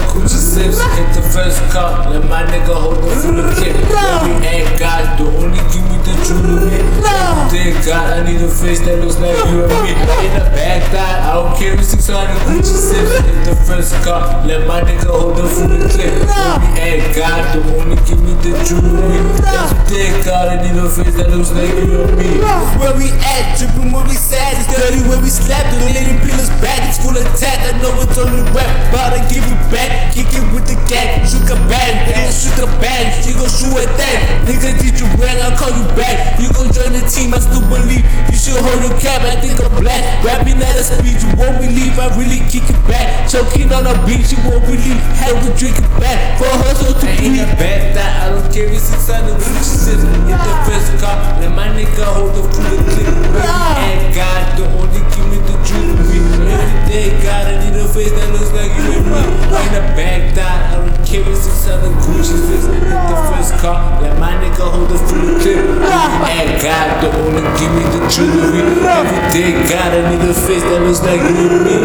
Gucci slips, hit the first car, let my nigga hold the full clip. Every ain't God, don't only give me the jewelry. Every day, God, I need a face that looks like you and me. In a bag that I don't care if 600 Gucci slips, hit the first car, let my nigga hold the full clip. Every ain't God, don't only give me the jewelry. Every day, God, I need a face that looks like you and me. Where we at, drippin' where we sad, it's dirty where we slapped. The lady peel us back, it's full of tat. I know it's only rap, but I give it back. Kick it with the cat, shoot a bang, don't shoot a bang. She gon' shoot at that. Nigga, did you run? I'll call you back. You gon' join the team, I still believe. You should hold your cap, I think I'm black. Rapping at a speed, you won't believe. I really kick it back. Choking on a beat, you won't believe. Hell, we drink it back. For hustle to Ain't a bad that I don't care if 600 Gucci slips, hit the first car, let my nigga hold the full clip. And God, don't only give me the jewelry. Every day, God, I need a face that looks like you and me. Ain't a bad that I don't care if 600 Gucci slips, hit the first car, let my nigga hold the full clip. And God, don't only give me the jewelry. Every day, God, I need a face that looks like you and me.